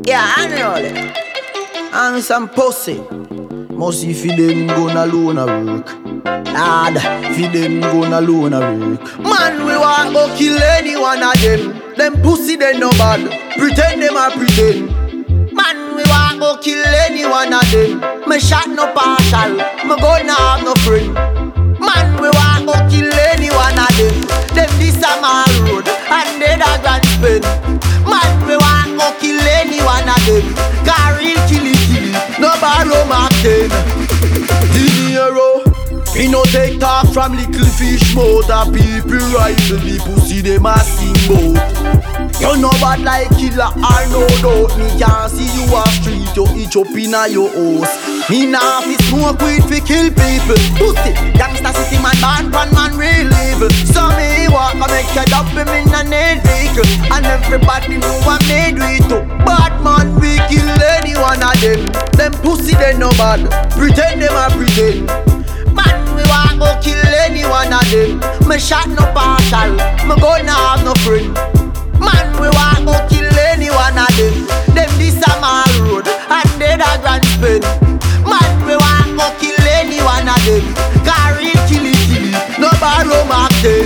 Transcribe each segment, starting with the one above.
Yeah, I know it. I'm some pussy. Must if them gonna alone a work. Lad, if them gonna alone a work. Man, we want go kill any one of them. Them pussy they no bad. Pretend them a pretend. Man, we want go kill any one of them. Me shot no partial. Me gonna have no friend. Man, we want go kill any one of them. Them this a mall road and they da grand spend. Man, we want go kill any one of them. Car real killy, no borrow mark 10. Dinero, we no take talk from little fish mouth. A people rifle the pussy them a sing bout. You know bad like killer or no doubt. Me can't see you a street, you itch up inna your house. Me nah fi smoke weed fi kill people. Pussy, gangsta city man, born man real evil. So me walk and make you dump him in a need vehicle. And everybody know I made we too. Bad man, we kill any one of them. Them pussy they no bad, pretend them a pretend. Man, we want go kill any one of them. Me shot no partial, me gonna have no friend. Man, we want go kill any one of them. Them this a mall road and they da grand spend. Man, we want go kill any one of them. Car real killy, no borrow mark 10.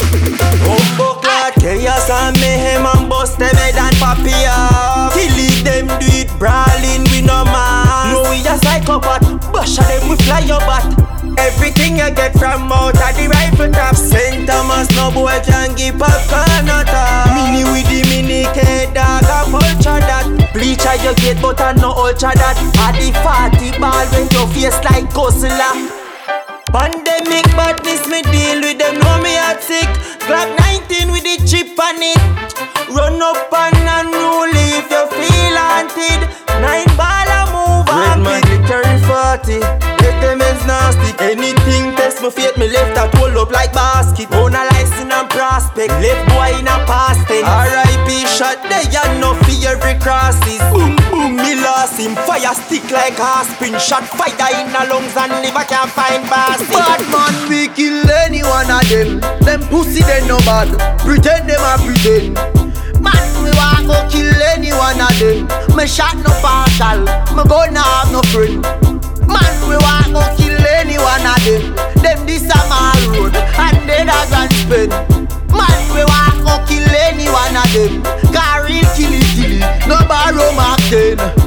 Chaos and mayhem and bust them head and papilla. Kill it, them do it brawling with no man. No, we a psychopath, bash at them we fly your bat. Everything you get from out of the rifle top. St. Thomas, no boy can give popcorn or top. Mini with the mini K-dog, a vulture that. Bleacher you get but I no ultra that. At the 40 ball when your face like Godzilla. Pandemic badness, me deal with them, know me at sick. Glock 19 with the chip on it. Run up and unruly if you feel haunted. 9 ball a move Red man, carry 40. Let them ends nasty. Anything test me fate, me left that hold up like basket. Mona license and prospect, left boy in a past tense. R.I.P. shot, they are no fear every crosses. Boom boom, me lost him. Fire stick like Aspin. Shot fire in the lungs and liver can't find bastard. Bad man, we kill any one of them. Them pussy they no bad, pretend them a pretend. Man, we want go kill any one of them. Me shot no partial, me gonna have no friend. Man, we want go kill any one of them. Them this a mall road and they da grand spend. Man, we want go kill any one of them. Car real killy, no borrow mark 10.